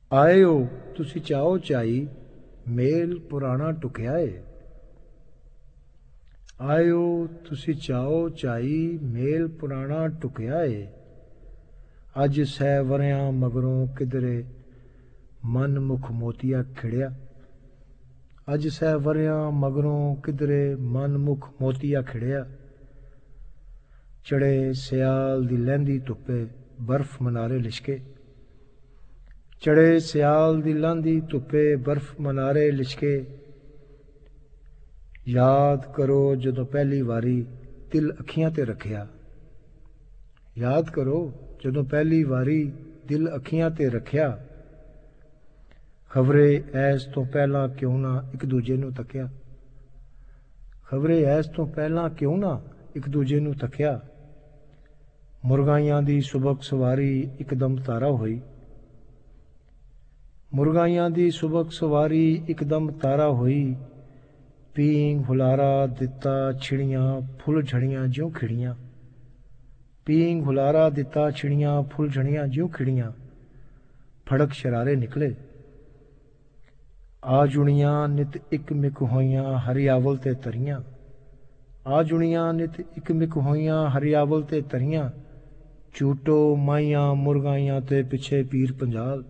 ਆਇਓ ਤੁਸੀਂ ਚਾਓ ਚਾਈ, ਮੇਲ ਪੁਰਾਣਾ ਟੁਕਿਆ ਏ। ਆਇਓ ਤੁਸੀਂ ਚਾਓ ਚਾਈ, ਮੇਲ ਪੁਰਾਣਾ ਟੁਕਿਆ ਏ। ਅੱਜ ਸੈ ਵਰਿਆਂ ਮਗਰੋਂ ਕਿਧਰੇ ਮਨ ਮੁਖ ਮੋਤੀਆ ਖਿੜਿਆ। ਅੱਜ ਸੈ ਵਰਿਆਂ ਮਗਰੋਂ ਕਿਧਰੇ ਮਨ ਮੁਖ ਮੋਤੀਆ ਖਿੜਿਆ। ਚੜੇ ਸਿਆਲ ਦੀ ਲਹਿੰਦੀ ਧੁੱਪੇ ਬਰਫ਼ ਮਨਾਰੇ ਲਿਸ਼ਕੇ। ਚੜੇ ਸਿਆਲ ਦੀ ਲਹਿੰਦੀ ਧੁੱਪੇ ਬਰਫ਼ ਮਨਾਰੇ ਲਿਸ਼ਕੇ। ਯਾਦ ਕਰੋ ਜਦੋਂ ਪਹਿਲੀ ਵਾਰੀ ਦਿਲ ਅੱਖੀਆਂ ਤੇ ਰੱਖਿਆ। ਯਾਦ ਕਰੋ ਜਦੋਂ ਪਹਿਲੀ ਵਾਰੀ ਦਿਲ ਅੱਖੀਆਂ ਤੇ ਰੱਖਿਆ। ਖਬਰੇ ਐਸ ਤੋਂ ਪਹਿਲਾਂ ਕਿਉਂ ਨਾ ਇੱਕ ਦੂਜੇ ਨੂੰ ਤੱਕਿਆ। ਖਬਰੇ ਐਸ ਤੋਂ ਪਹਿਲਾਂ ਕਿਉਂ ਨਾ ਇੱਕ ਦੂਜੇ ਨੂੰ ਤੱਕਿਆ। ਮੁਰਗਾਈਆਂ ਦੀ ਸੁਬਕ ਸਵਾਰੀ ਇੱਕਦਮ ਤਾਰਾ ਹੋਈ। ਮੁਰਗਾਈਆਂ ਦੀ ਸੁਬਕ ਸਵਾਰੀ ਇੱਕਦਮ ਤਾਰਾ ਹੋਈ। ਪੀਂਘ ਹੁਲਾਰਾ ਦਿੱਤਾ ਛਿੜੀਆਂ ਫੁੱਲ ਝੜੀਆਂ ਜਿਉਂ ਖਿੜੀਆਂ। ਪੀਂਘ ਹੁਲਾਰਾ ਦਿੱਤਾ ਛਿੜੀਆਂ ਫੁੱਲ ਝੜੀਆਂ ਜਿਉਂ ਖਿੜੀਆਂ। ਫੜਕ ਸ਼ਰਾਰੇ ਨਿਕਲੇ। ਆ ਜੁਣੀਆਂ ਨਿਤ ਇੱਕ ਮਿਕ ਹੋਈਆਂ ਹਰਿਆਵਲ ਤੇ ਤਰੀਆਂ। ਆ ਜੁਣੀਆਂ ਨਿਤ ਇੱਕ ਮਿਕ ਹੋਈਆਂ ਹਰਿਆਵਲ ਤੇ ਤਰੀਆਂ। ਝੂਟੋ ਮਾਈਆਂ ਮੁਰਗਾਈਆਂ ਤੇ ਪਿੱਛੇ ਪੀਰ ਪੰਜਾਲ।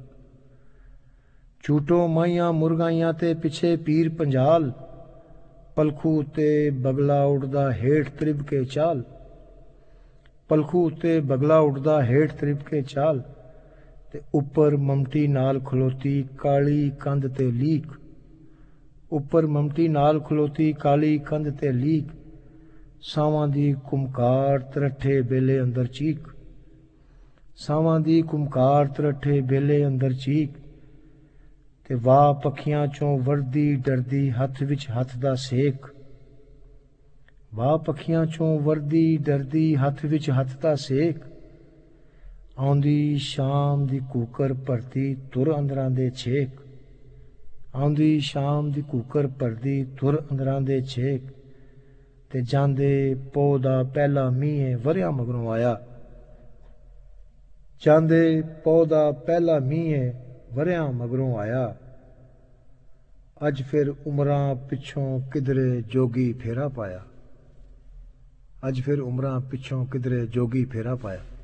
ਝੂਟੋ ਮਾਈਆਂ ਮੁਰਗਾਈਆਂ ਤੇ ਪਿੱਛੇ ਪੀਰ ਪੰਜਾਲ। ਪਲਖੂ ਉੱਤੇ ਬਗਲਾ ਉੱਡਦਾ ਹੇਠ ਤ੍ਰਿਭ ਕੇ ਚਾਲ। ਪਲਖੂ ਉੱਤੇ ਬਗਲਾ ਉੱਡਦਾ ਹੇਠ ਤ੍ਰਿਭ ਕੇ ਚਾਲ। ਤੇ ਉੱਪਰ ਮਮਟੀ ਨਾਲ ਖਲੋਤੀ ਕਾਲੀ ਕੰਧ ਤੇ ਲੀਕ। ਉੱਪਰ ਮਮਟੀ ਨਾਲ ਖਲੋਤੀ ਕਾਲੀ ਕੰਧ ਤੇ ਲੀਕ। ਸਾਵਾਂ ਦੀ ਕੁਮਕਾਰ ਤਰੱਠੇ ਬੇਲੇ ਅੰਦਰ ਚੀਕ। ਸਾਵਾਂ ਦੀ ਕੁਮਕਾਰ ਤਰੱਠੇ ਬੇਲੇ ਅੰਦਰ ਚੀਕ। ਤੇ ਵਾਹ ਪੱਖੀਆਂ ਚੋਂ ਵਰਦੀ ਡਰਦੀ ਹੱਥ ਵਿੱਚ ਹੱਥ ਦਾ ਸੇਕ। ਵਾਹ ਪੱਖੀਆਂ ਚੋਂ ਵਰਦੀ ਡਰਦੀ ਹੱਥ ਵਿੱਚ ਹੱਥ ਦਾ ਸੇਕ। ਆਉਂਦੀ ਸ਼ਾਮ ਦੀ ਕੂਕਰ ਭਰਦੀ ਤੁਰ ਅੰਦਰਾਂ ਦੇ ਛੇਕ। ਆਉਂਦੀ ਸ਼ਾਮ ਦੀ ਕੂਕਰ ਭਰਦੀ ਤੁਰ ਅੰਦਰਾਂ ਦੇ ਛੇਕ। ਤੇ ਜਾਂਦੇ ਪੋਹ ਦਾ ਪਹਿਲਾ ਮੀਂਹ ਵਰਿਆਂ ਮਗਰੋਂ ਆਇਆ। ਜਾਂਦੇ ਪੋਹ ਦਾ ਪਹਿਲਾ ਮੀਂਹ ਵਰਿਆਂ ਮਗਰੋਂ ਆਇਆ। ਅੱਜ ਫਿਰ ਉਮਰਾਂ ਪਿੱਛੋਂ ਕਿਧਰੇ ਜੋਗੀ ਫੇਰਾ ਪਾਇਆ। ਅੱਜ ਫਿਰ ਉਮਰਾਂ ਪਿੱਛੋਂ ਕਿਧਰੇ ਜੋਗੀ ਫੇਰਾ ਪਾਇਆ।